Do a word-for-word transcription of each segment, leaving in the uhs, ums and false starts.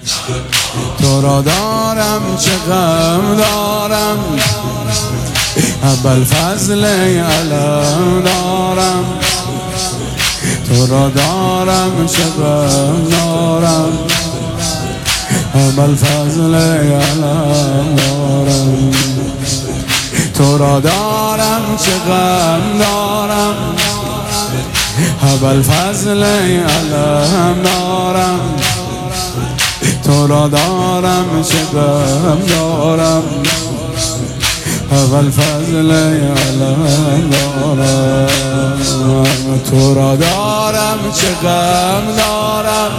تو را دارم چه غم دارم، ابوالفضل علم دارم. تو را دارم چه غم دارم، ابوالفضل علم دارم. تو را دارم چه غم دارم، ابوالفضل علم دارم. تو را دارم چه غم دارم، ابوالفضل علم دارم. تو را دارم چه غم دارم،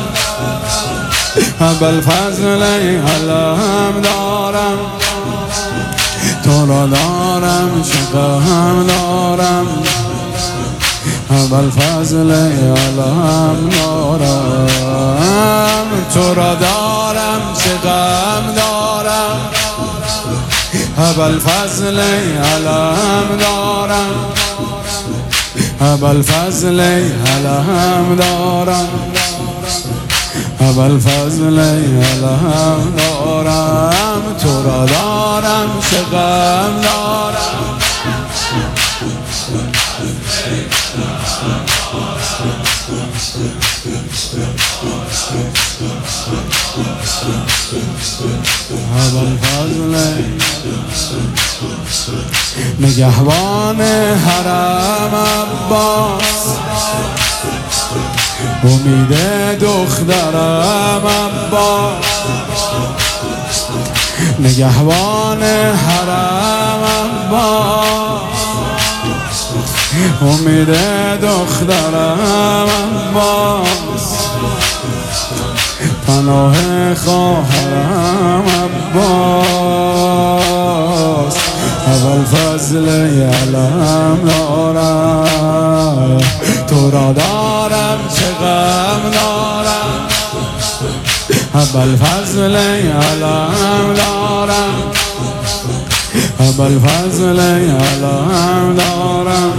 ابوالفضل علم دارم. تو را دارم چه غم دارم، ابوالفضل علم دارم. تو را دارم چه غم دارم، ابوالفضل علم دارم. ابوالفضل علم دارم، ابوالفضل علم دارم. تو را دارم چه غم دارم، ابوالفضل نگهبان حرم عباس، امید دخترم عباس. نگهبان حرم عباس، امید دخترم عباس. پناه خواهرم عباس، ابوالفضل علم دارم. تو را دارم چه غم دارم، ابوالفضل علم دارم. ابوالفضل علم دارم،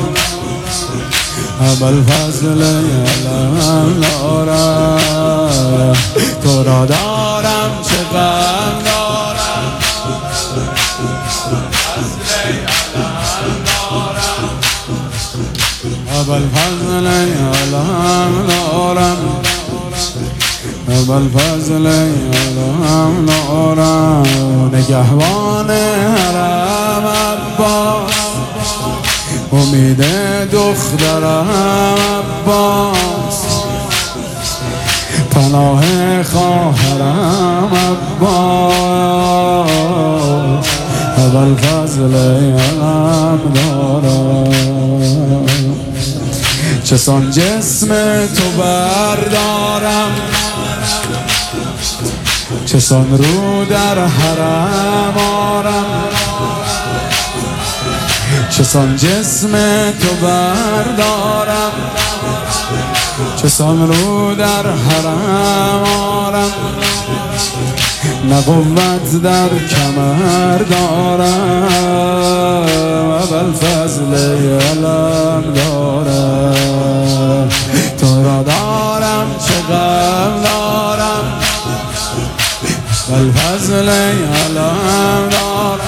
ابوالفضل علم دارم. تو را دارم چه غم دارم، ابوالفضل علم دارم. ابوالفضل علم دارم. نگهبان حرم عباس، امید دخترم عباس. پناه خواهرم عباس، ابوالفضل علم دارم. چسان جسم تو بردارم، چسان رو در حرم آرم. چسان جسم تو بردارم، چسان رو در حرم آرم. نه قوت در کمر دارم، ابوالفضل علم دارم. تو را دارم چه غم دارم، ابوالفضل علم دارم.